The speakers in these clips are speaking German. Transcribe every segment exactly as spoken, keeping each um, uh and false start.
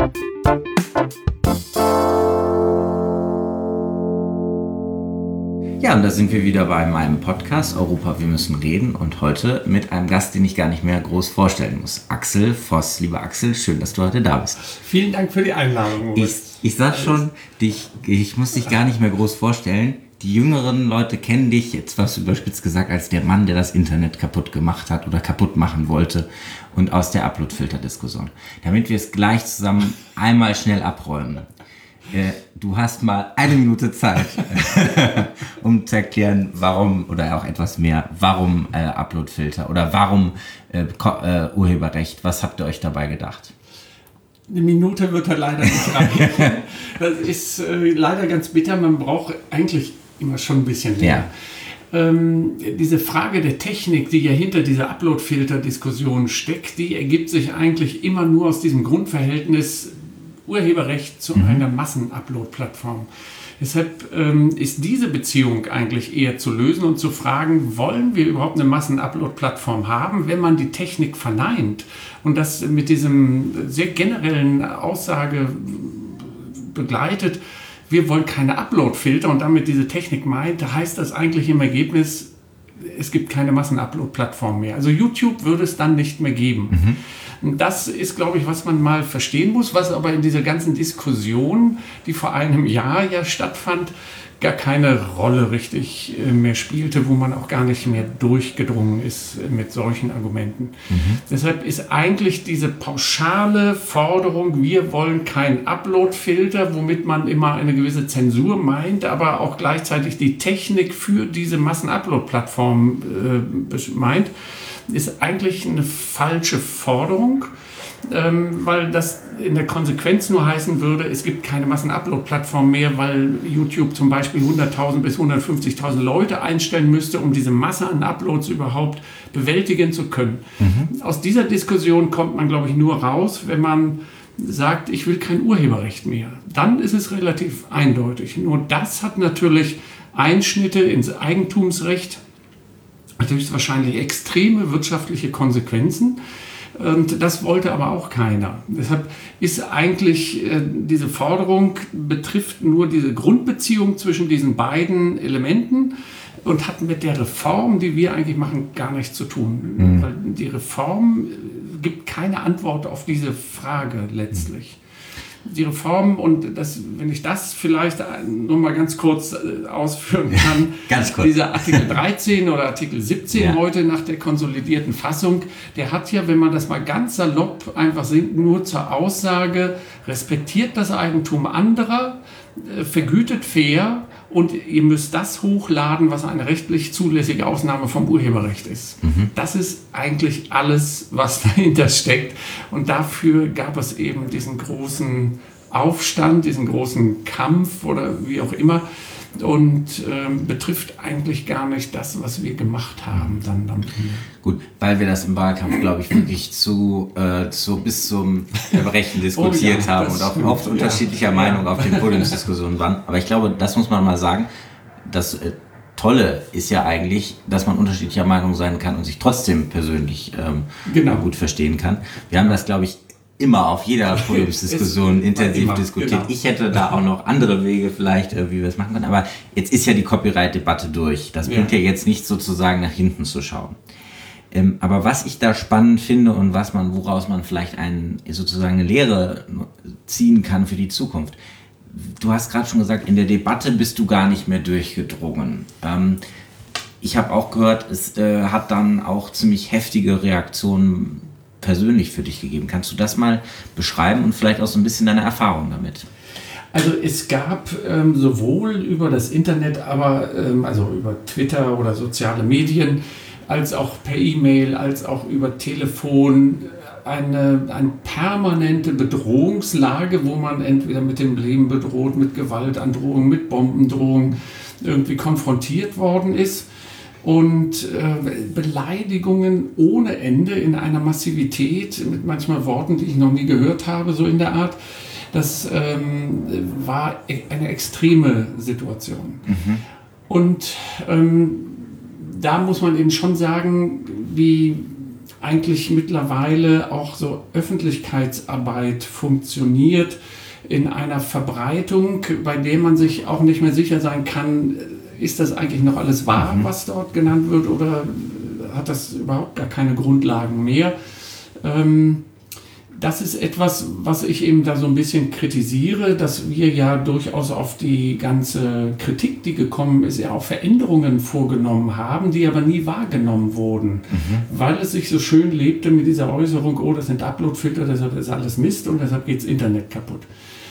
Ja, und da sind wir wieder bei meinem Podcast Europa, wir müssen reden und heute mit einem Gast, den ich gar nicht mehr groß vorstellen muss. Axel Voss. Lieber Axel, schön, dass du heute da bist. Vielen Dank für die Einladung, Moritz. Ich, ich sag schon, dich, ich muss dich gar nicht mehr groß vorstellen. Die jüngeren Leute kennen dich, jetzt was überspitzt gesagt, als der Mann, der das Internet kaputt gemacht hat oder kaputt machen wollte und aus der Upload-Filter-Diskussion. Damit wir es gleich zusammen einmal schnell abräumen. Äh, du hast mal eine Minute Zeit, um zu erklären, warum, oder auch etwas mehr, warum äh, Upload-Filter oder warum äh, äh, Urheberrecht. Was habt ihr euch dabei gedacht? Eine Minute wird halt leider nicht reichen. Das ist äh, leider ganz bitter. Man braucht eigentlich immer schon ein bisschen länger. Ja. Ähm, diese Frage der Technik, die ja hinter dieser Upload-Filter-Diskussion steckt, die ergibt sich eigentlich immer nur aus diesem Grundverhältnis Urheberrecht zu mhm. einer Massen-Upload-Plattform. Deshalb ähm, ist diese Beziehung eigentlich eher zu lösen und zu fragen, wollen wir überhaupt eine Massen-Upload-Plattform haben, wenn man die Technik verneint und das mit diesem sehr generellen Aussage begleitet, wir wollen keine Upload-Filter und damit diese Technik meint, da heißt das eigentlich im Ergebnis, es gibt keine Massen-Upload-Plattform mehr. Also YouTube würde es dann nicht mehr geben. Mhm. Das ist, glaube ich, was man mal verstehen muss, was aber in dieser ganzen Diskussion, die vor einem Jahr ja stattfand, gar keine Rolle richtig mehr spielte, wo man auch gar nicht mehr durchgedrungen ist mit solchen Argumenten. Mhm. Deshalb ist eigentlich diese pauschale Forderung, wir wollen keinen Upload-Filter, womit man immer eine gewisse Zensur meint, aber auch gleichzeitig die Technik für diese Massen-Upload-Plattform äh, meint, ist eigentlich eine falsche Forderung, ähm, weil das in der Konsequenz nur heißen würde, es gibt keine Massen-Upload-Plattform mehr, weil YouTube zum Beispiel hunderttausend bis hundertfünfzigtausend Leute einstellen müsste, um diese Masse an Uploads überhaupt bewältigen zu können. Mhm. Aus dieser Diskussion kommt man, glaube ich, nur raus, wenn man sagt, ich will kein Urheberrecht mehr. Dann ist es relativ eindeutig. Nur das hat natürlich Einschnitte ins Eigentumsrecht, natürlich wahrscheinlich extreme wirtschaftliche Konsequenzen. Und das wollte aber auch keiner. Deshalb ist eigentlich äh, diese Forderung betrifft nur diese Grundbeziehung zwischen diesen beiden Elementen und hat mit der Reform, die wir eigentlich machen, gar nichts zu tun. Mhm. Weil die Reform gibt keine Antwort auf diese Frage letztlich. Mhm. Die Reform, und das, wenn ich das vielleicht nur mal ganz kurz ausführen kann, ganz kurz. Dieser Artikel dreizehn oder Artikel siebzehn ja. heute nach der konsolidierten Fassung, der hat ja, wenn man das mal ganz salopp einfach sieht, nur zur Aussage, respektiert das Eigentum anderer, vergütet fair und ihr müsst das hochladen, was eine rechtlich zulässige Ausnahme vom Urheberrecht ist. Mhm. Das ist eigentlich alles, was dahinter steckt. Und dafür gab es eben diesen großen Aufstand, diesen großen Kampf oder wie auch immer. Und ähm, betrifft eigentlich gar nicht das, was wir gemacht haben. Dann, dann. Gut, weil wir das im Wahlkampf, glaube ich, wirklich zu, äh, zu bis zum Erbrechen diskutiert oh ja, haben und auch oft ja. unterschiedlicher Meinung ja. auf den Podiumsdiskussionen waren. Aber ich glaube, das muss man mal sagen, das äh, Tolle ist ja eigentlich, dass man unterschiedlicher Meinung sein kann und sich trotzdem persönlich ähm, genau. gut verstehen kann. Wir haben das, glaube ich, immer auf jeder Podiumsdiskussion intensiv immer, diskutiert. Genau. Ich hätte da auch noch andere Wege vielleicht, wie wir es machen können. Aber jetzt ist ja die Copyright-Debatte durch. Das bringt ja. ja jetzt nicht sozusagen nach hinten zu schauen. Ähm, aber was ich da spannend finde und was man, woraus man vielleicht einen, sozusagen eine Lehre ziehen kann für die Zukunft. Du hast gerade schon gesagt, in der Debatte bist du gar nicht mehr durchgedrungen. Ähm, ich habe auch gehört, es äh, hat dann auch ziemlich heftige Reaktionen persönlich für dich gegeben. Kannst du das mal beschreiben und vielleicht auch so ein bisschen deine Erfahrung damit? Also es gab ähm, sowohl über das Internet, aber ähm, also über Twitter oder soziale Medien, als auch per E-Mail, als auch über Telefon eine, eine permanente Bedrohungslage, wo man entweder mit dem Leben bedroht, mit Gewaltandrohung, mit Bombendrohung irgendwie konfrontiert worden ist. Und äh, Beleidigungen ohne Ende in einer Massivität mit manchmal Worten, die ich noch nie gehört habe, so in der Art. Das ähm, war eine extreme Situation. Mhm. Und ähm, da muss man eben schon sagen, wie eigentlich mittlerweile auch so Öffentlichkeitsarbeit funktioniert in einer Verbreitung, bei der man sich auch nicht mehr sicher sein kann, ist das eigentlich noch alles wahr, mhm. was dort genannt wird, oder hat das überhaupt gar keine Grundlagen mehr? Ähm, Das ist etwas, was ich eben da so ein bisschen kritisiere, dass wir ja durchaus auf die ganze Kritik, die gekommen ist, ja auch Veränderungen vorgenommen haben, die aber nie wahrgenommen wurden, mhm. weil es sich so schön lebte mit dieser Äußerung, oh, das sind Uploadfilter, deshalb ist alles Mist und deshalb geht das Internet kaputt.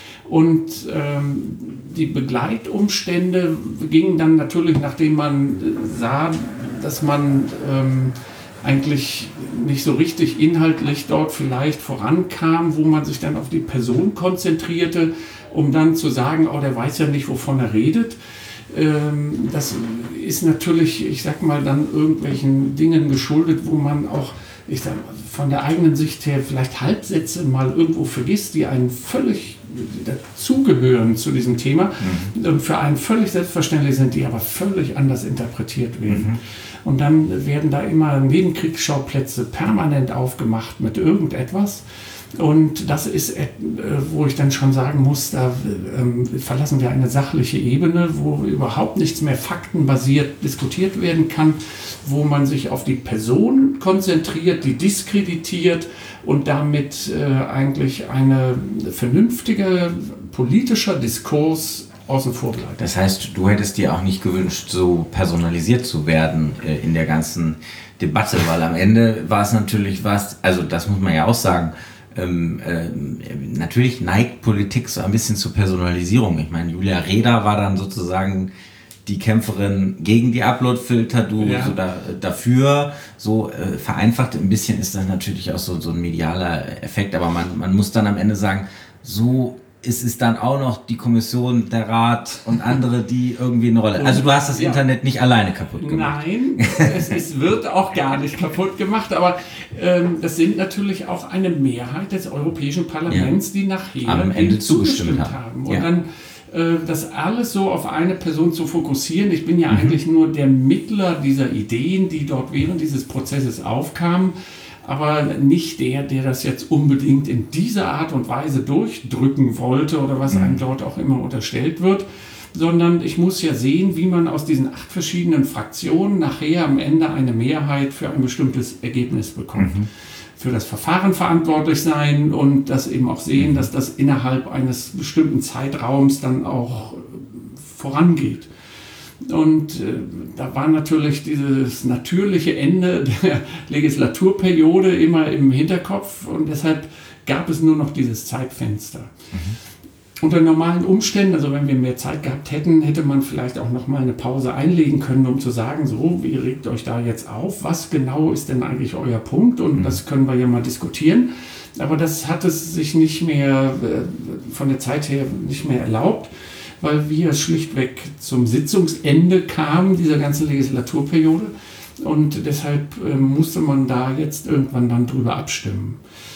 Und ähm, die Begleitumstände gingen dann natürlich, nachdem man sah, dass man ähm, eigentlich nicht so richtig inhaltlich dort vielleicht vorankam, wo man sich dann auf die Person konzentrierte, um dann zu sagen, oh, der weiß ja nicht, wovon er redet. Ähm, das ist natürlich, ich sag mal, dann irgendwelchen Dingen geschuldet, wo man auch, ich sag mal, von der eigenen Sicht her vielleicht Halbsätze mal irgendwo vergisst, die einen völlig dazugehören zu diesem Thema mhm. und für einen völlig selbstverständlich sind, die aber völlig anders interpretiert werden. Mhm. Und dann werden da immer Nebenkriegsschauplätze permanent aufgemacht mit irgendetwas. Und das ist, äh, wo ich dann schon sagen muss, da äh, verlassen wir eine sachliche Ebene, wo überhaupt nichts mehr faktenbasiert diskutiert werden kann, wo man sich auf die Person konzentriert, die diskreditiert und damit äh, eigentlich eine vernünftige politischer Diskurs außen vor bleibt. Das heißt, du hättest dir auch nicht gewünscht, so personalisiert zu werden äh, in der ganzen Debatte, weil am Ende war es natürlich was, also das muss man ja auch sagen, ähm, äh, natürlich neigt Politik so ein bisschen zur Personalisierung. Ich meine, Julia Reda war dann sozusagen die Kämpferin gegen die Uploadfilter, du ja. so da, dafür, so äh, vereinfacht ein bisschen ist das natürlich auch so, so ein medialer Effekt, aber man, man muss dann am Ende sagen, so ist es dann auch noch die Kommission, der Rat und andere, die irgendwie eine Rolle. Also du hast das ja. Internet nicht alleine kaputt gemacht. Nein, es, es wird auch gar nicht kaputt gemacht, aber ähm, das sind natürlich auch eine Mehrheit des Europäischen Parlaments, ja. die nachher am Ende zugestimmt haben. haben. Und ja. dann äh, das alles so auf eine Person zu fokussieren. Ich bin ja mhm. eigentlich nur der Mittler dieser Ideen, die dort während dieses Prozesses aufkamen, aber nicht der, der das jetzt unbedingt in dieser Art und Weise durchdrücken wollte oder was einem dort auch immer unterstellt wird, sondern ich muss ja sehen, wie man aus diesen acht verschiedenen Fraktionen nachher am Ende eine Mehrheit für ein bestimmtes Ergebnis bekommt. Mhm. Für das Verfahren verantwortlich sein und das eben auch sehen, dass das innerhalb eines bestimmten Zeitraums dann auch vorangeht. Und äh, da war natürlich dieses natürliche Ende der Legislaturperiode immer im Hinterkopf und deshalb gab es nur noch dieses Zeitfenster. Mhm. Unter normalen Umständen, also wenn wir mehr Zeit gehabt hätten, hätte man vielleicht auch noch mal eine Pause einlegen können, um zu sagen, so, wie regt euch da jetzt auf? Was genau ist denn eigentlich euer Punkt? Und mhm. das können wir ja mal diskutieren. Aber das hat es sich nicht mehr, äh, von der Zeit her nicht mehr erlaubt, weil wir schlichtweg zum Sitzungsende kamen, dieser ganzen Legislaturperiode. Und deshalb äh, musste man da jetzt irgendwann dann drüber abstimmen.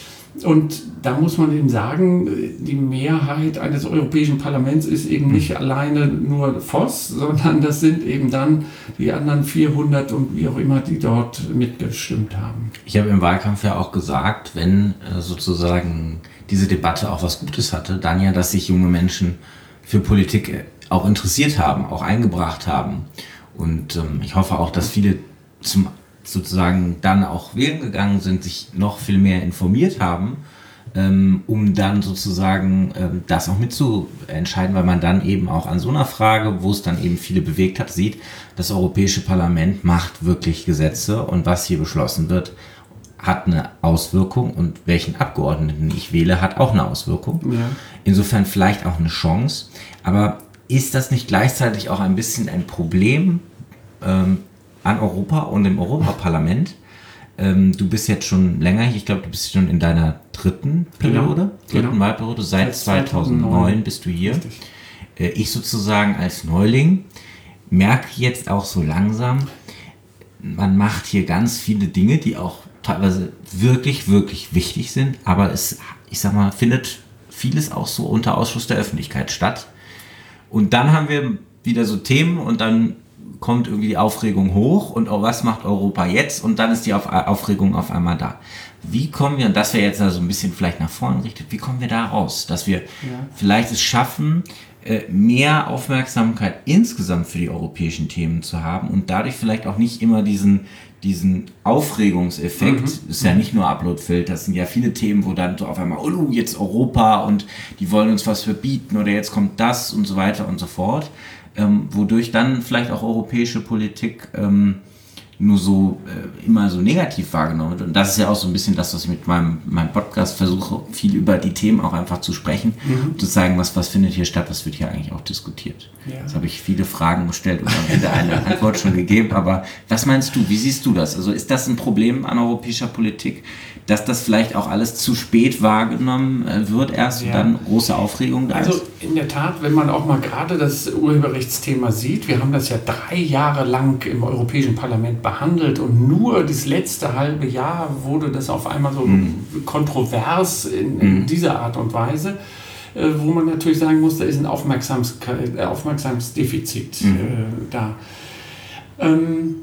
Und da muss man eben sagen, die Mehrheit eines Europäischen Parlaments ist eben nicht alleine nur Voss, sondern das sind eben dann die anderen vierhundert und wie auch immer, die dort mitgestimmt haben. Ich habe im Wahlkampf ja auch gesagt, wenn äh, sozusagen diese Debatte auch was Gutes hatte, dann ja, dass sich junge Menschen für Politik auch interessiert haben, auch eingebracht haben. Und ähm, ich hoffe auch, dass viele zum sozusagen dann auch wählen gegangen sind, sich noch viel mehr informiert haben, ähm, um dann sozusagen ähm, das auch mitzuentscheiden, weil man dann eben auch an so einer Frage, wo es dann eben viele bewegt hat, sieht, das Europäische Parlament macht wirklich Gesetze und was hier beschlossen wird, hat eine Auswirkung und welchen Abgeordneten ich wähle, hat auch eine Auswirkung. Ja. Insofern vielleicht auch eine Chance. Aber ist das nicht gleichzeitig auch ein bisschen ein Problem ähm, an Europa und im Europaparlament? Ähm, du bist jetzt schon länger hier, ich glaube, du bist schon in deiner dritten Periode, genau. dritten genau. Wahlperiode, seit zweitausendneun bist du hier. Äh, ich sozusagen als Neuling merke jetzt auch so langsam, man macht hier ganz viele Dinge, die auch teilweise wirklich, wirklich wichtig sind, aber es, ich sag mal, findet vieles auch so unter Ausschluss der Öffentlichkeit statt. Und dann haben wir wieder so Themen und dann kommt irgendwie die Aufregung hoch und oh, was macht Europa jetzt? Und dann ist die Auf- Aufregung auf einmal da. Wie kommen wir, und das wäre jetzt also ein bisschen vielleicht nach vorne gerichtet, wie kommen wir da raus? Dass wir ja. vielleicht es schaffen, mehr Aufmerksamkeit insgesamt für die europäischen Themen zu haben und dadurch vielleicht auch nicht immer diesen, diesen Aufregungseffekt, mhm. ist ja nicht nur Uploadfilter, das sind ja viele Themen, wo dann so auf einmal, oh, jetzt Europa und die wollen uns was verbieten oder jetzt kommt das und so weiter und so fort, ähm, wodurch dann vielleicht auch europäische Politik ähm, nur so äh, immer so negativ wahrgenommen wird. Und das ist ja auch so ein bisschen das, was ich mit meinem, meinem Podcast versuche, viel über die Themen auch einfach zu sprechen mhm. und zu zeigen, was, was findet hier statt, was wird hier eigentlich auch diskutiert. Ja. Jetzt habe ich viele Fragen gestellt und am Ende eine Antwort schon gegeben, aber was meinst du, wie siehst du das? Also ist das ein Problem an europäischer Politik, dass das vielleicht auch alles zu spät wahrgenommen wird erst ja. und dann große Aufregung da also ist? Also in der Tat, wenn man auch mal gerade das Urheberrechtsthema sieht, wir haben das ja drei Jahre lang im Europäischen Parlament behandelt und nur das letzte halbe Jahr wurde das auf einmal so mhm. kontrovers in, in mhm. dieser Art und Weise, äh, wo man natürlich sagen muss, da ist ein Aufmerksams- äh, Aufmerksamkeitsdefizit mhm. äh, da. Ähm,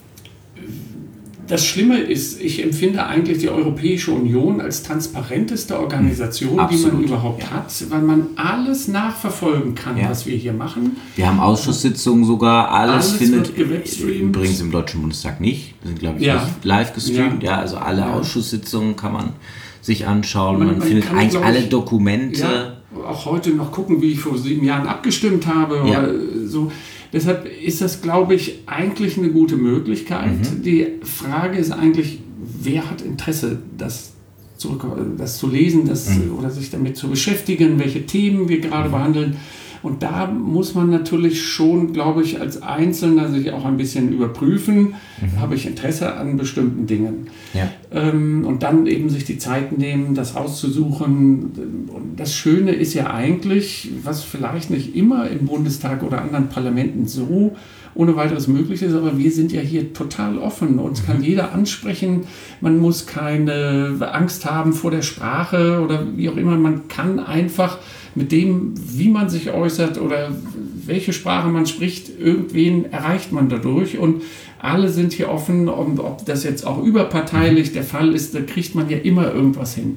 Das Schlimme ist, ich empfinde eigentlich die Europäische Union als transparenteste Organisation, Absolut. die man überhaupt ja. hat, weil man alles nachverfolgen kann, ja. was wir hier machen. Wir haben Ausschusssitzungen sogar, alles, alles findet gewebstreamt. Übrigens im Deutschen Bundestag nicht, wir sind glaube ich ja. nicht live gestreamt, ja. ja, also alle ja. Ausschusssitzungen kann man sich anschauen, man, man, man findet eigentlich ich, alle Dokumente. Ja, auch heute noch gucken, wie ich vor sieben Jahren abgestimmt habe ja. oder so. Deshalb ist das, glaube ich, eigentlich eine gute Möglichkeit. Mhm. Die Frage ist eigentlich, wer hat Interesse, das, zurück, das zu lesen das, mhm. oder sich damit zu beschäftigen, welche Themen wir gerade mhm. behandeln. Und da muss man natürlich schon, glaube ich, als Einzelner sich auch ein bisschen überprüfen, mhm. habe ich Interesse an bestimmten Dingen. Ja. Ähm, und dann eben sich die Zeit nehmen, das rauszusuchen. Und das Schöne ist ja eigentlich, was vielleicht nicht immer im Bundestag oder anderen Parlamenten so ohne weiteres möglich ist, aber wir sind ja hier total offen. Uns mhm. kann jeder ansprechen. Man muss keine Angst haben vor der Sprache oder wie auch immer. Man kann einfach mit dem, wie man sich äußert oder welche Sprache man spricht, irgendwen erreicht man dadurch. Und alle sind hier offen. Und ob das jetzt auch überparteilich der Fall ist, da kriegt man ja immer irgendwas hin.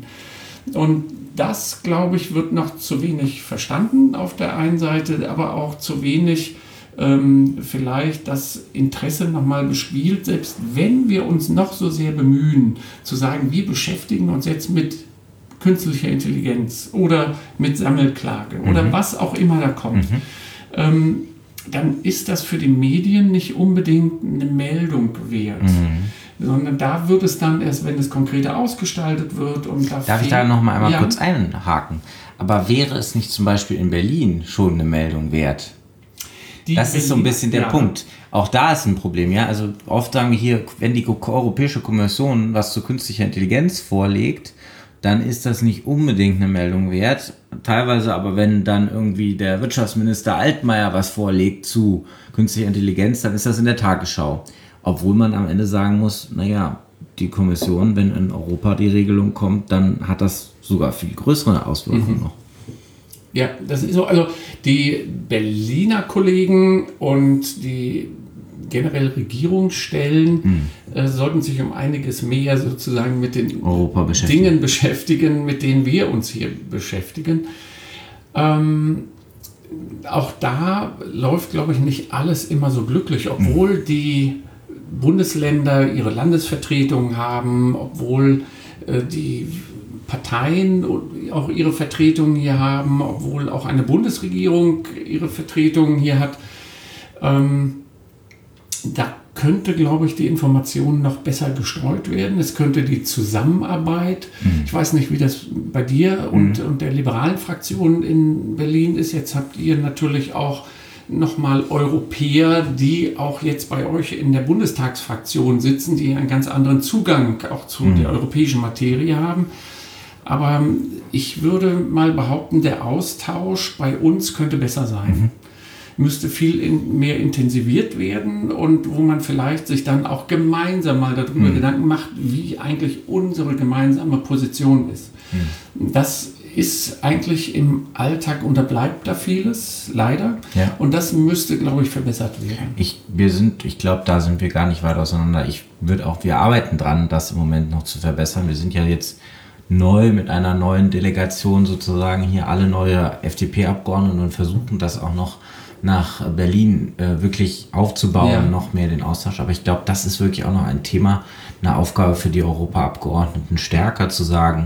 Und das, glaube ich, wird noch zu wenig verstanden auf der einen Seite, aber auch zu wenig ähm, vielleicht das Interesse nochmal bespielt, selbst wenn wir uns noch so sehr bemühen, zu sagen, wir beschäftigen uns jetzt mit künstlicher Intelligenz oder mit Sammelklage mhm. oder was auch immer da kommt, mhm. ähm, dann ist das für die Medien nicht unbedingt eine Meldung wert. Mhm. Sondern da wird es dann erst, wenn es konkreter ausgestaltet wird. Und da Darf ich da noch mal einmal ja. kurz einhaken? Aber wäre es nicht zum Beispiel in Berlin schon eine Meldung wert? Die das Berlin, ist so ein bisschen der ja. Punkt. Auch da ist ein Problem. Ja? Also oft sagen wir hier, wenn die Europäische Kommission was zu künstlicher Intelligenz vorlegt, dann ist das nicht unbedingt eine Meldung wert. Teilweise aber, wenn dann irgendwie der Wirtschaftsminister Altmaier was vorlegt zu künstlicher Intelligenz, dann ist das in der Tagesschau. Obwohl man am Ende sagen muss, naja, die Kommission, wenn in Europa die Regelung kommt, dann hat das sogar viel größere Auswirkungen mhm. noch. Ja, das ist so. Also die Berliner Kollegen und die generell Regierungsstellen mhm. äh, sollten sich um einiges mehr sozusagen mit den beschäftigen. Dingen beschäftigen, mit denen wir uns hier beschäftigen. Ähm, auch da läuft, glaube ich, nicht alles immer so glücklich, obwohl mhm. die Bundesländer ihre Landesvertretungen haben, obwohl äh, die Parteien auch ihre Vertretungen hier haben, obwohl auch eine Bundesregierung ihre Vertretungen hier hat. Ähm, da könnte, glaube ich, die Information noch besser gestreut werden. Es könnte die Zusammenarbeit, mhm. ich weiß nicht, wie das bei dir und, mhm. und der liberalen Fraktion in Berlin ist. Jetzt habt ihr natürlich auch nochmal Europäer, die auch jetzt bei euch in der Bundestagsfraktion sitzen, die einen ganz anderen Zugang auch zu mhm. der europäischen Materie haben. Aber ich würde mal behaupten, der Austausch bei uns könnte besser sein. Mhm. Müsste viel in, mehr intensiviert werden und wo man vielleicht sich dann auch gemeinsam mal darüber mhm. Gedanken macht, wie eigentlich unsere gemeinsame Position ist. Mhm. Das ist eigentlich im Alltag, unterbleibt da vieles, leider. Ja. Und das müsste, glaube ich, verbessert werden. Ich, wir sind, ich glaube, da sind wir gar nicht weit auseinander. Ich würde auch, wir arbeiten dran, das im Moment noch zu verbessern. Wir sind ja jetzt neu mit einer neuen Delegation sozusagen hier alle neue F D P-Abgeordneten und versuchen das auch noch nach Berlin äh, wirklich aufzubauen, ja. noch mehr den Austausch. Aber ich glaube, das ist wirklich auch noch ein Thema, eine Aufgabe für die Europaabgeordneten, stärker zu sagen,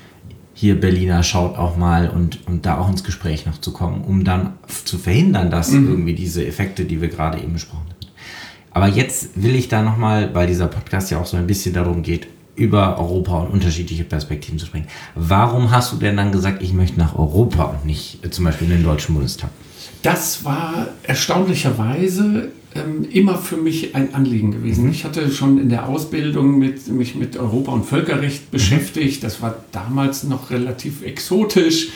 hier Berliner, schaut auch mal und, und da auch ins Gespräch noch zu kommen, um dann zu verhindern, dass mhm. irgendwie diese Effekte, die wir gerade eben besprochen haben. Aber jetzt will ich da nochmal, weil dieser Podcast ja auch so ein bisschen darum geht, über Europa und unterschiedliche Perspektiven zu sprechen. Warum hast du denn dann gesagt, ich möchte nach Europa und nicht äh, zum Beispiel in den Deutschen Bundestag? Das war erstaunlicherweise ähm, immer für mich ein Anliegen gewesen. Mhm. Ich hatte schon in der Ausbildung mit, mich mit Europa- und Völkerrecht beschäftigt. Das war damals noch relativ exotisch.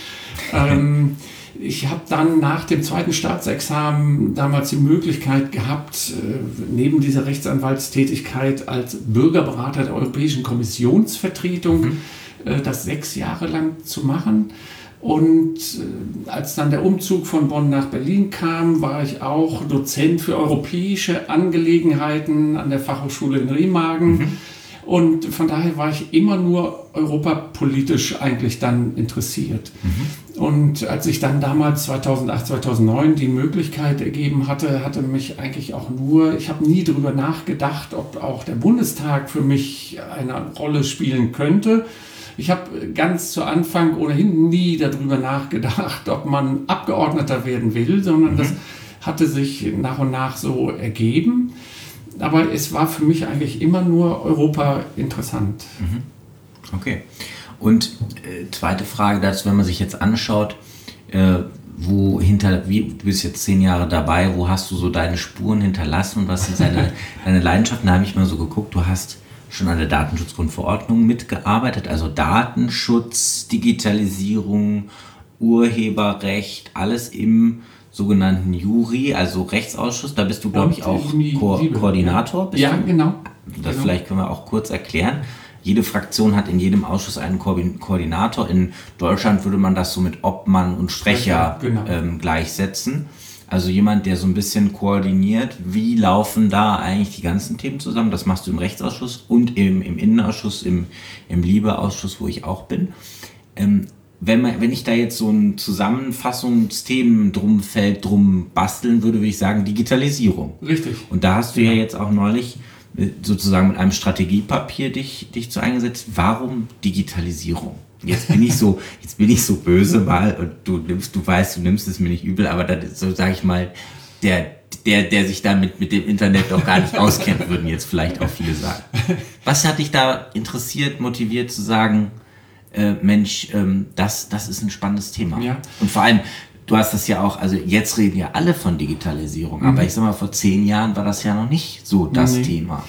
ähm, ich habe dann nach dem zweiten Staatsexamen damals die Möglichkeit gehabt, äh, neben dieser Rechtsanwaltstätigkeit als Bürgerberater der Europäischen Kommissionsvertretung mhm. äh, das sechs Jahre lang zu machen. Und äh, als dann der Umzug von Bonn nach Berlin kam, war ich auch Dozent für europäische Angelegenheiten an der Fachhochschule in Remagen. Mhm. Und von daher war ich immer nur europapolitisch eigentlich dann interessiert. Mhm. Und als ich dann damals zweitausendacht, zweitausendneun die Möglichkeit ergeben hatte, hatte mich eigentlich auch nur, ich habe nie darüber nachgedacht, ob auch der Bundestag für mich eine Rolle spielen könnte. Ich habe ganz zu Anfang ohnehin nie darüber nachgedacht, ob man Abgeordneter werden will, sondern mhm. das hatte sich nach und nach so ergeben. Aber es war für mich eigentlich immer nur Europa interessant. Mhm. Okay. Und äh, zweite Frage dazu, wenn man sich jetzt anschaut, äh, wo hinter, wie, du bist jetzt zehn Jahre dabei, wo hast du so deine Spuren hinterlassen und was sind deine, deine Leidenschaften? Da habe ich mal so geguckt, du hast schon an der Datenschutzgrundverordnung mitgearbeitet, also Datenschutz, Digitalisierung, Urheberrecht, alles im sogenannten Jury, also Rechtsausschuss. Da bist du, glaube ich, auch Ko- Koordinator. Ja, du? genau. Das genau. Vielleicht können wir auch kurz erklären. Jede Fraktion hat in jedem Ausschuss einen Ko- Koordinator. In Deutschland würde man das so mit Obmann und Sprecher genau. ähm, gleichsetzen. Also jemand, der so ein bisschen koordiniert, wie laufen da eigentlich die ganzen Themen zusammen. Das machst du im Rechtsausschuss und im, im Innenausschuss, im, im Liebe-Ausschuss, wo ich auch bin. Ähm, wenn, man, wenn ich da jetzt so ein Zusammenfassungsthemen drum fällt, drum basteln würde, würde ich sagen Digitalisierung. Richtig. Und da hast du ja jetzt auch neulich sozusagen mit einem Strategiepapier dich, dich zu eingesetzt. Warum Digitalisierung? Jetzt bin ich so, jetzt bin ich so böse mal und du nimmst, du weißt, du nimmst es mir nicht übel, aber das ist so, sag ich mal, der, der, der sich damit mit dem Internet doch gar nicht auskennt, würden jetzt vielleicht auch viele sagen. Was hat dich da interessiert, motiviert zu sagen, äh, Mensch, ähm, das, das ist ein spannendes Thema. Ja. Und vor allem, du hast das ja auch, also jetzt reden ja alle von Digitalisierung, mhm. aber ich sag mal, vor zehn Jahren war das ja noch nicht so das nee. Thema.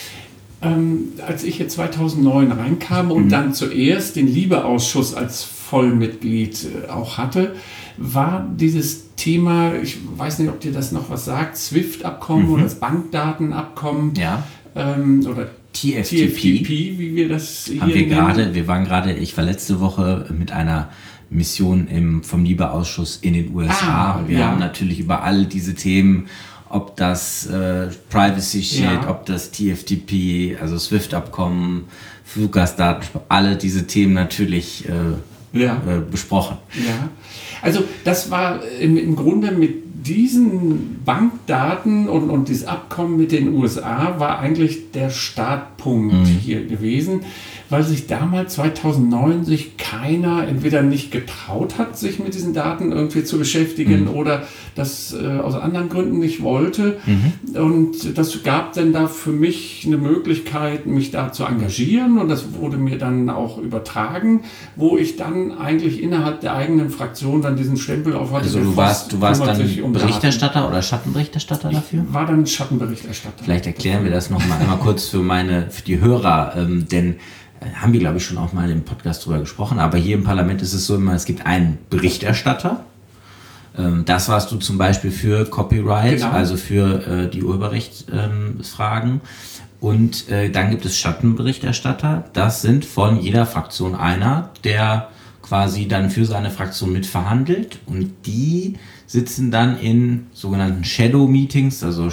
Ähm, als ich jetzt zweitausendneun reinkam und mhm. dann zuerst den Liebe-Ausschuss als Vollmitglied äh, auch hatte, war dieses Thema, ich weiß nicht, ob dir das noch was sagt, SWIFT-Abkommen mhm. oder das Bankdatenabkommen ja. ähm, oder T F T P, T F T P, wie wir das hier haben wir nennen. gerade, wir waren gerade, ich war letzte Woche mit einer Mission im, vom Liebe-Ausschuss in den U S A. Ah, wir ja. haben natürlich über all diese Themen, ob das äh, Privacy Shield, ja. ob das T F T P, also SWIFT-Abkommen, Fluggastdaten, alle diese Themen natürlich äh, ja. äh, besprochen. Ja, also das war im, im Grunde mit diesen Bankdaten und, und dieses Abkommen mit den U S A war eigentlich der Startpunkt mhm. hier gewesen, weil sich damals zweitausendneun sich keiner entweder nicht getraut hat, sich mit diesen Daten irgendwie zu beschäftigen mhm. oder das äh, aus anderen Gründen nicht wollte. Mhm. Und das gab dann da für mich eine Möglichkeit, mich da zu engagieren und das wurde mir dann auch übertragen, wo ich dann eigentlich innerhalb der eigenen Fraktion dann diesen Stempel auf hatte. Also du warst, du warst dann um Berichterstatter Daten. Oder Schattenberichterstatter dafür? Ich war dann Schattenberichterstatter. Vielleicht erklären wir das nochmal einmal kurz für meine, für die Hörer, ähm, denn haben wir, glaube ich, schon auch mal im Podcast drüber gesprochen, aber hier im Parlament ist es so immer, es gibt einen Berichterstatter. Ähm, das warst du zum Beispiel für Copyright, genau. also für äh, die Urheberrechtsfragen. Ähm, Und äh, dann gibt es Schattenberichterstatter. Das sind von jeder Fraktion einer, der quasi dann für seine Fraktion mitverhandelt und die sitzen dann in sogenannten Shadow-Meetings, also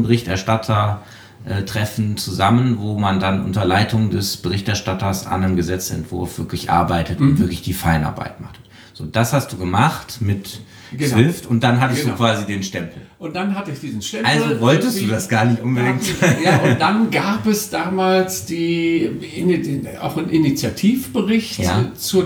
Schattenberichterstatter-Treffen zusammen, wo man dann unter Leitung des Berichterstatters an einem Gesetzentwurf wirklich arbeitet mhm. und wirklich die Feinarbeit macht. So, das hast du gemacht mit genau. Swift und dann hattest genau. du quasi den Stempel. Und dann hatte ich diesen Stempel. Also wolltest du das gar nicht unbedingt. Ja, und dann gab es damals die, auch einen Initiativbericht ja. zur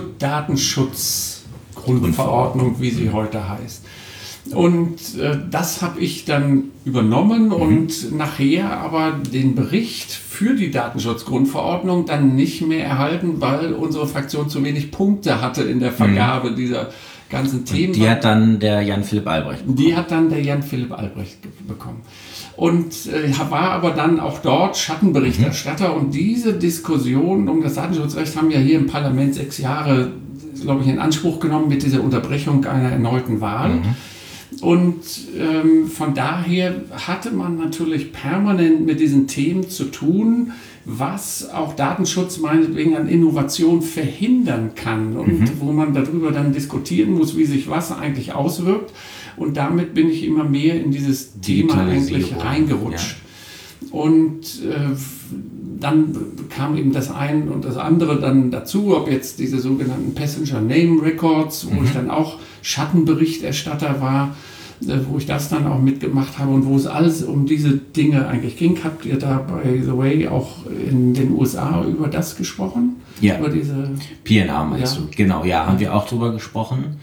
Datenschutzgrundverordnung, wie sie heute heißt. Und äh, das habe ich dann übernommen mhm. und nachher aber den Bericht für die Datenschutzgrundverordnung dann nicht mehr erhalten, weil unsere Fraktion zu wenig Punkte hatte in der Vergabe mhm. dieser ganzen Themen. Und die hat dann der Jan-Philipp Albrecht bekommen. Die hat dann der Jan-Philipp Albrecht bekommen. Und äh, war aber dann auch dort Schattenberichterstatter. Mhm. Und diese Diskussion um das Datenschutzrecht haben ja hier im Parlament sechs Jahre, glaube ich, in Anspruch genommen mit dieser Unterbrechung einer erneuten Wahl. Mhm. Und ähm, von daher hatte man natürlich permanent mit diesen Themen zu tun, was auch Datenschutz meinetwegen an Innovation verhindern kann und mhm. wo man darüber dann diskutieren muss, wie sich was eigentlich auswirkt. Und damit bin ich immer mehr in dieses Thema eigentlich reingerutscht. Ja. Und äh, dann kam eben das eine und das andere dann dazu, ob jetzt diese sogenannten Passenger Name Records, wo mhm. ich dann auch Schattenberichterstatter war, äh, wo ich das dann auch mitgemacht habe und wo es alles um diese Dinge eigentlich ging. Habt ihr da, by the way, auch in den U S A über das gesprochen? Ja, über diese P N R meinst ja. du? Genau, ja, haben wir auch drüber gesprochen.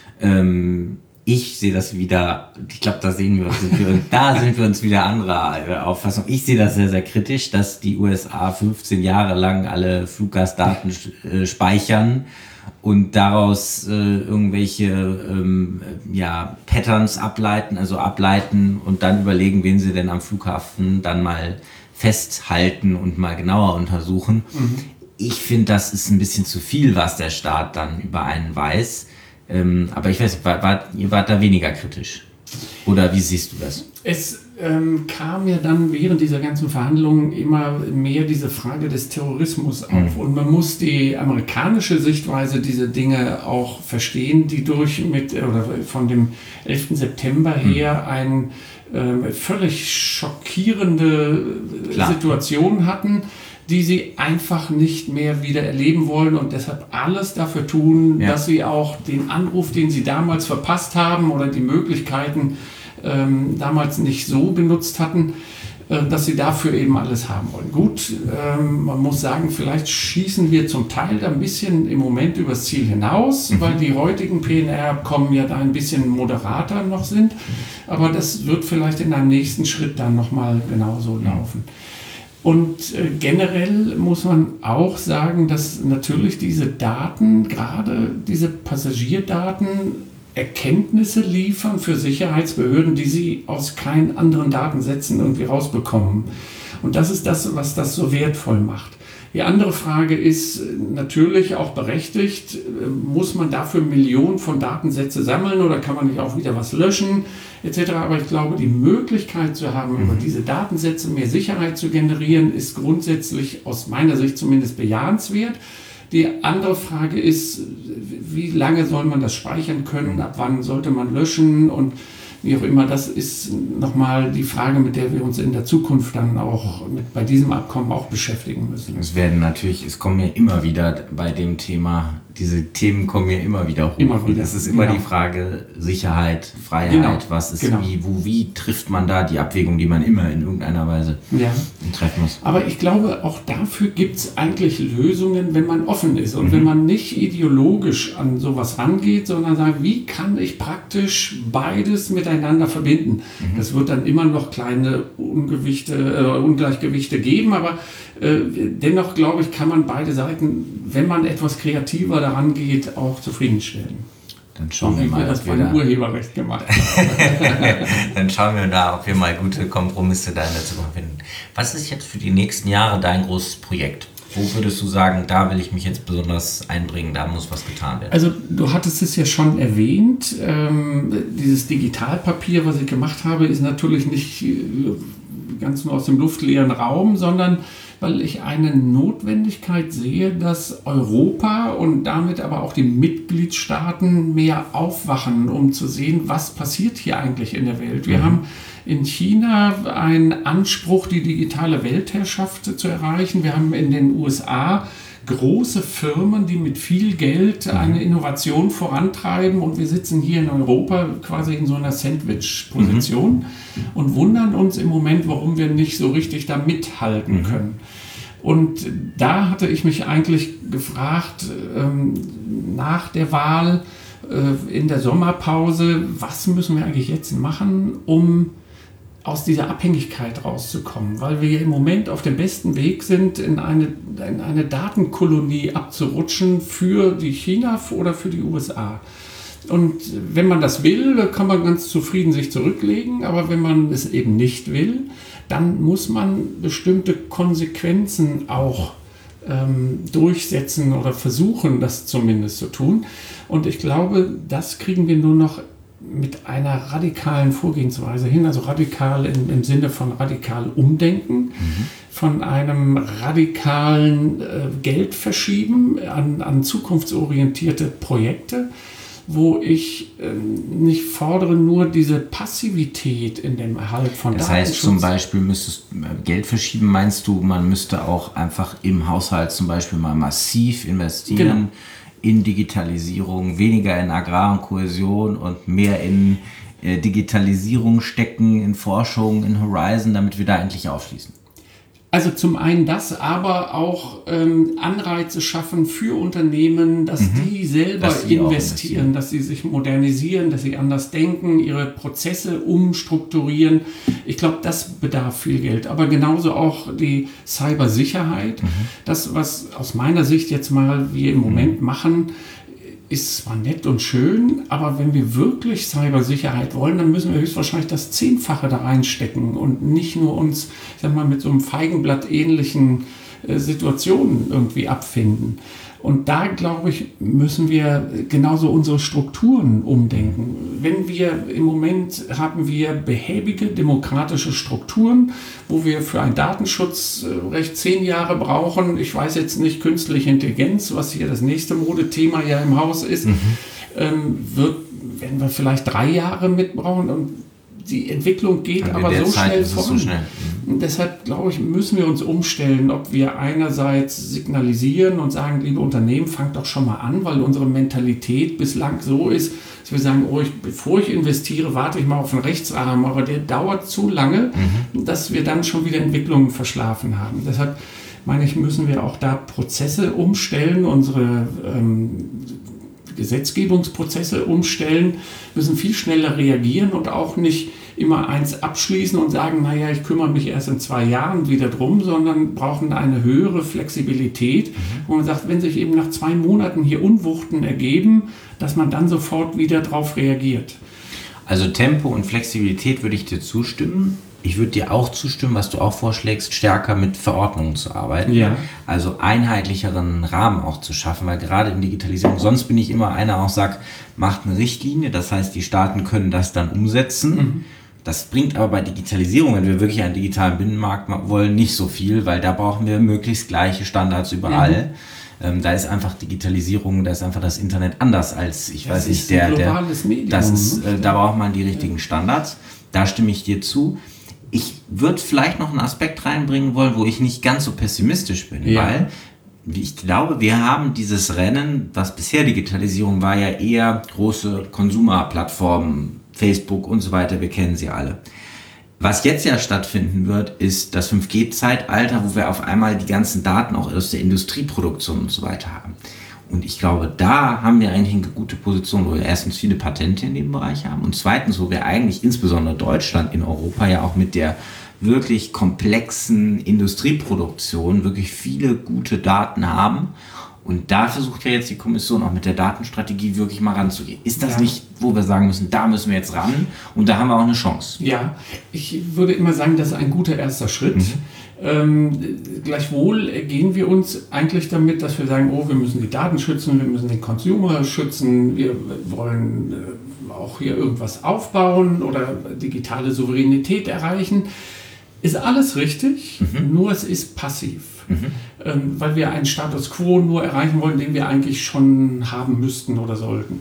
Ähm, Ich sehe das wieder, ich glaube, da sehen wir uns, sind wir, da sind wir uns wieder anderer Auffassung. Ich sehe das sehr, sehr kritisch, dass die U S A fünfzehn Jahre lang alle Fluggastdaten äh, speichern und daraus äh, irgendwelche ähm, ja, Patterns ableiten, also ableiten und dann überlegen, wen sie denn am Flughafen dann mal festhalten und mal genauer untersuchen. Mhm. Ich finde, das ist ein bisschen zu viel, was der Staat dann über einen weiß. Ähm, aber ich weiß nicht, war, war, ihr wart da weniger kritisch? Oder wie siehst du das? Es ähm, kam ja dann während dieser ganzen Verhandlungen immer mehr diese Frage des Terrorismus auf. Mhm. Und man muss die amerikanische Sichtweise dieser Dinge auch verstehen, die durch mit oder von dem elften September her mhm. eine äh, völlig schockierende Klar. Situation hatten, die sie einfach nicht mehr wieder erleben wollen und deshalb alles dafür tun, ja. dass sie auch den Anruf, den sie damals verpasst haben oder die Möglichkeiten ähm, damals nicht so benutzt hatten, äh, dass sie dafür eben alles haben wollen. Gut, ähm, man muss sagen, vielleicht schießen wir zum Teil ein bisschen im Moment übers Ziel hinaus, mhm. weil die heutigen P N R-Abkommen ja da ein bisschen moderater noch sind, aber das wird vielleicht in einem nächsten Schritt dann nochmal genauso laufen. Und äh, generell muss man auch sagen, dass natürlich diese Daten, gerade diese Passagierdaten, Erkenntnisse liefern für Sicherheitsbehörden, die sie aus keinen anderen Datensätzen irgendwie rausbekommen. Und das ist das, was das so wertvoll macht. Die andere Frage ist natürlich auch berechtigt, muss man dafür Millionen von Datensätze sammeln oder kann man nicht auch wieder was löschen, et cetera. Aber ich glaube, die Möglichkeit zu haben, über diese Datensätze mehr Sicherheit zu generieren, ist grundsätzlich aus meiner Sicht zumindest bejahenswert. Die andere Frage ist, wie lange soll man das speichern können, ab wann sollte man löschen und wie auch immer, das ist nochmal die Frage, mit der wir uns in der Zukunft dann auch mit, bei diesem Abkommen auch beschäftigen müssen. Es werden natürlich, es kommen ja immer wieder bei dem Thema, diese Themen kommen ja immer wieder hoch. Immer wieder. Es ist immer genau. die Frage Sicherheit, Freiheit, genau. was ist genau. wie, wo, wie trifft man da die Abwägung, die man immer in irgendeiner Weise ja. treffen muss. Aber ich glaube, auch dafür gibt es eigentlich Lösungen, wenn man offen ist und mhm. wenn man nicht ideologisch an sowas rangeht, sondern sagt, wie kann ich praktisch beides miteinander verbinden. Mhm. Das wird dann immer noch kleine Ungewichte, äh, Ungleichgewichte geben, aber äh, dennoch, glaube ich, kann man beide Seiten, wenn man etwas kreativer daran geht, auch zufriedenstellen. Dann schauen wir mal, das bei dem Urheberrecht gemacht haben. Dann schauen wir da, ob wir mal gute Kompromisse da in der Zukunft finden. Was ist jetzt für die nächsten Jahre dein großes Projekt? Wo würdest du sagen, da will ich mich jetzt besonders einbringen, da muss was getan werden? Also du hattest es ja schon erwähnt, ähm, dieses Digitalpapier, was ich gemacht habe, ist natürlich nicht ganz nur aus dem luftleeren Raum, sondern weil ich eine Notwendigkeit sehe, dass Europa und damit aber auch die Mitgliedstaaten mehr aufwachen, um zu sehen, was passiert hier eigentlich in der Welt. Wir mhm. haben in China einen Anspruch, die digitale Weltherrschaft zu erreichen. Wir haben in den U S A große Firmen, die mit viel Geld eine Innovation vorantreiben, und wir sitzen hier in Europa quasi in so einer Sandwich-Position mhm. und wundern uns im Moment, warum wir nicht so richtig da mithalten mhm. können. Und da hatte ich mich eigentlich gefragt, ähm, nach der Wahl äh, in der Sommerpause, was müssen wir eigentlich jetzt machen, um aus dieser Abhängigkeit rauszukommen, weil wir im Moment auf dem besten Weg sind, in eine, in eine Datenkolonie abzurutschen für die China oder für die U S A. Und wenn man das will, kann man ganz zufrieden sich zurücklegen, aber wenn man es eben nicht will, dann muss man bestimmte Konsequenzen auch ähm, durchsetzen oder versuchen, das zumindest zu tun. Und ich glaube, das kriegen wir nur noch mit einer radikalen Vorgehensweise hin, also radikal im, im Sinne von radikal umdenken, mhm. von einem radikalen äh, Geldverschieben an, an zukunftsorientierte Projekte, wo ich ähm, nicht fordere nur diese Passivität in dem Erhalt von Das Datenschutz. heißt zum Beispiel, müsstest Geld verschieben, meinst du, man müsste auch einfach im Haushalt zum Beispiel mal massiv investieren, genau. in Digitalisierung, weniger in Agrar- und Kohäsion und mehr in äh, Digitalisierung stecken, in Forschung, in Horizon, damit wir da endlich aufschließen? Also zum einen das, aber auch ähm, Anreize schaffen für Unternehmen, dass mhm. die selber dass die investieren, investieren, dass sie sich modernisieren, dass sie anders denken, ihre Prozesse umstrukturieren. Ich glaube, das bedarf viel Geld. Aber genauso auch die Cybersicherheit. Mhm. Das, was aus meiner Sicht jetzt mal wir im Moment mhm. machen, ist zwar nett und schön, aber wenn wir wirklich Cybersicherheit wollen, dann müssen wir höchstwahrscheinlich das Zehnfache da reinstecken und nicht nur uns, ich sag mal, mit so einem Feigenblatt-ähnlichen äh, Situationen irgendwie abfinden. Und da, glaube ich, müssen wir genauso unsere Strukturen umdenken. Wenn wir im Moment haben wir behäbige demokratische Strukturen, wo wir für ein Datenschutzrecht zehn Jahre brauchen. Ich weiß jetzt nicht, künstliche Intelligenz, was hier das nächste Modethema ja im Haus ist, mhm. ähm, wird, werden wir vielleicht drei Jahre mit brauchen. Und die Entwicklung geht aber so Zeit schnell voran. So schnell. Und deshalb, glaube ich, müssen wir uns umstellen, ob wir einerseits signalisieren und sagen, liebe Unternehmen, fangt doch schon mal an, weil unsere Mentalität bislang so ist, dass wir sagen, oh, ich, bevor ich investiere, warte ich mal auf einen Rechtsrahmen, aber der dauert zu lange, mhm. dass wir dann schon wieder Entwicklungen verschlafen haben. Deshalb, meine ich, müssen wir auch da Prozesse umstellen, unsere ähm, Gesetzgebungsprozesse umstellen, müssen viel schneller reagieren und auch nicht immer eins abschließen und sagen, naja, ich kümmere mich erst in zwei Jahren wieder drum, sondern brauchen eine höhere Flexibilität, mhm. wo man sagt, wenn sich eben nach zwei Monaten hier Unwuchten ergeben, dass man dann sofort wieder darauf reagiert. Also Tempo und Flexibilität würde ich dir zustimmen. Ich würde dir auch zustimmen, was du auch vorschlägst, stärker mit Verordnungen zu arbeiten. Ja. Also einheitlicheren Rahmen auch zu schaffen, weil gerade in Digitalisierung, sonst bin ich immer einer, auch sagt, macht eine Richtlinie, das heißt, die Staaten können das dann umsetzen. Mhm. Das bringt aber bei Digitalisierung, wenn wir wirklich einen digitalen Binnenmarkt wollen, nicht so viel, weil da brauchen wir möglichst gleiche Standards überall. Ja. Ähm, da ist einfach Digitalisierung, da ist einfach das Internet anders als, ich das weiß nicht, der, der, Medium, das ist, äh, da braucht man die richtigen Standards. Da stimme ich dir zu. Ich würde vielleicht noch einen Aspekt reinbringen wollen, wo ich nicht ganz so pessimistisch bin, ja. weil ich glaube, wir haben dieses Rennen, was bisher Digitalisierung war, ja eher große Consumer-Plattformen, Facebook und so weiter, wir kennen sie alle. Was jetzt ja stattfinden wird, ist das fünf G Zeitalter, wo wir auf einmal die ganzen Daten auch aus der Industrieproduktion und so weiter haben. Und ich glaube, da haben wir eigentlich eine gute Position, wo wir erstens viele Patente in dem Bereich haben und zweitens, wo wir eigentlich insbesondere Deutschland in Europa ja auch mit der wirklich komplexen Industrieproduktion wirklich viele gute Daten haben. Und da versucht ja jetzt die Kommission auch mit der Datenstrategie wirklich mal ranzugehen. Ist das ja. nicht, wo wir sagen müssen, da müssen wir jetzt ran und da haben wir auch eine Chance? Ja, ich würde immer sagen, das ist ein guter erster Schritt. Mhm. Ähm, gleichwohl gehen wir uns eigentlich damit, dass wir sagen, oh, wir müssen die Daten schützen, wir müssen den Consumer schützen, wir wollen äh, auch hier irgendwas aufbauen oder digitale Souveränität erreichen. Ist alles richtig, mhm. nur es ist passiv. mhm. ähm, weil wir einen Status quo nur erreichen wollen, den wir eigentlich schon haben müssten oder sollten.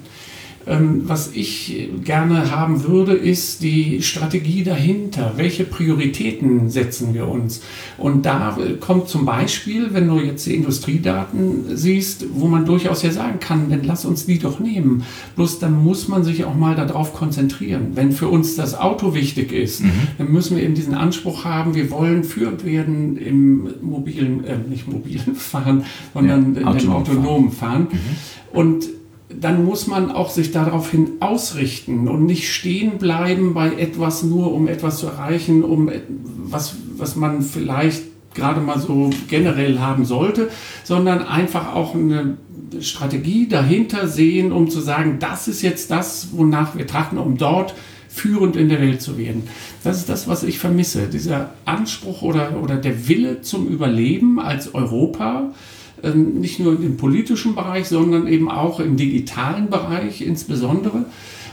Was ich gerne haben würde, ist die Strategie dahinter. Welche Prioritäten setzen wir uns? Und da kommt zum Beispiel, wenn du jetzt die Industriedaten siehst, wo man durchaus ja sagen kann, dann lass uns die doch nehmen. Bloß dann muss man sich auch mal darauf konzentrieren. Wenn für uns das Auto wichtig ist, mhm. dann müssen wir eben diesen Anspruch haben, wir wollen führend werden im mobilen, äh, nicht mobilen Fahren, sondern ja, im autonomen Fahren. Mhm. Und dann muss man auch sich daraufhin ausrichten und nicht stehen bleiben bei etwas nur, um etwas zu erreichen, um was, was man vielleicht gerade mal so generell haben sollte, sondern einfach auch eine Strategie dahinter sehen, um zu sagen, das ist jetzt das, wonach wir trachten, um dort führend in der Welt zu werden. Das ist das, was ich vermisse. Dieser Anspruch oder, oder der Wille zum Überleben als Europa, nicht nur im politischen Bereich, sondern eben auch im digitalen Bereich insbesondere.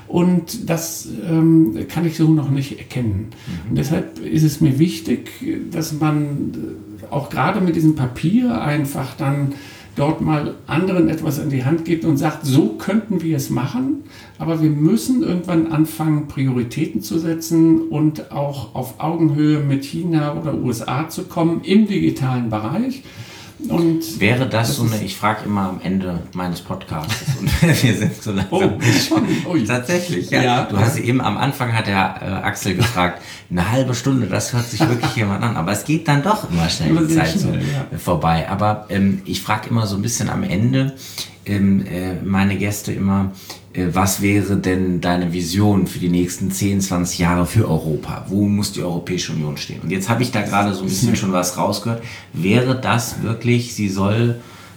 Und das ähm, kann ich so noch nicht erkennen. Mhm. Und deshalb ist es mir wichtig, dass man auch gerade mit diesem Papier einfach dann dort mal anderen etwas in die Hand gibt und sagt, so könnten wir es machen, aber wir müssen irgendwann anfangen, Prioritäten zu setzen und auch auf Augenhöhe mit China oder U S A zu kommen im digitalen Bereich. Und wäre das, das so eine, ich frage immer am Ende meines Podcasts und wir sind so langsam. Oh, schon. Ui. Tatsächlich, ja. ja. Du hast eben am Anfang hat der äh, Axel gefragt, eine halbe Stunde, das hört sich wirklich jemand an, aber es geht dann doch immer schnell die Zeit schnell, so ja. vorbei. Aber ähm, ich frage immer so ein bisschen am Ende ähm, äh, meine Gäste immer, äh, was wäre denn deine Vision für die nächsten zehn, zwanzig Jahre für Europa? Wo muss die Europäische Union stehen? Und jetzt habe ich da gerade so ein bisschen schon was rausgehört. Wäre das wirklich, sie soll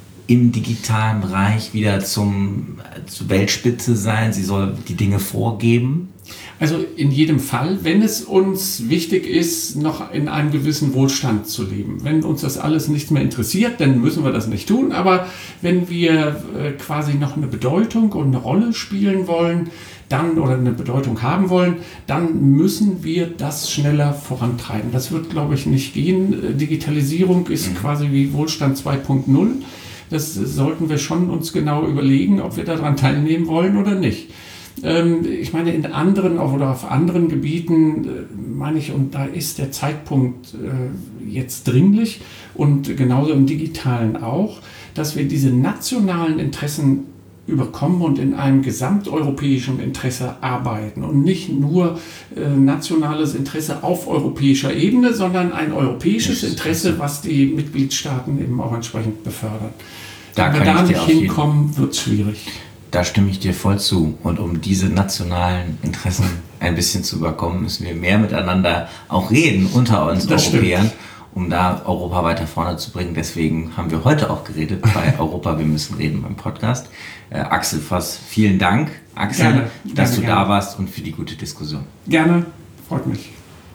im digitalen Bereich wieder zum, zur Weltspitze sein, sie soll die Dinge vorgeben? Also in jedem Fall, wenn es uns wichtig ist, noch in einem gewissen Wohlstand zu leben. Wenn uns das alles nichts mehr interessiert, dann müssen wir das nicht tun. Aber wenn wir äh, quasi noch eine Bedeutung und eine Rolle spielen wollen, dann oder eine Bedeutung haben wollen, dann müssen wir das schneller vorantreiben. Das wird, glaube ich, nicht gehen. Digitalisierung ist mhm. quasi wie Wohlstand zwei Punkt null. Das sollten wir schon uns genau überlegen, ob wir daran teilnehmen wollen oder nicht. Ich meine, in anderen oder auf anderen Gebieten, meine ich, und da ist der Zeitpunkt jetzt dringlich und genauso im Digitalen auch, dass wir diese nationalen Interessen überkommen und in einem gesamteuropäischen Interesse arbeiten und nicht nur nationales Interesse auf europäischer Ebene, sondern ein europäisches Interesse, was die Mitgliedstaaten eben auch entsprechend befördern. Da Wenn wir da nicht hinkommen, wird es schwierig. Da stimme ich dir voll zu. Und um diese nationalen Interessen ein bisschen zu überkommen, müssen wir mehr miteinander auch reden unter uns das Europäern, stimmt. um da Europa weiter vorne zu bringen. Deswegen haben wir heute auch geredet bei Europa, wir müssen reden beim Podcast. Äh, Axel Voss, vielen Dank, Axel, gerne, dass gerne, du gerne. da warst und für die gute Diskussion. Gerne, freut mich.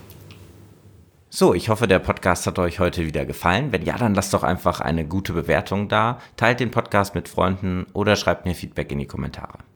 So, ich hoffe, der Podcast hat euch heute wieder gefallen. Wenn ja, dann lasst doch einfach eine gute Bewertung da, teilt den Podcast mit Freunden oder schreibt mir Feedback in die Kommentare.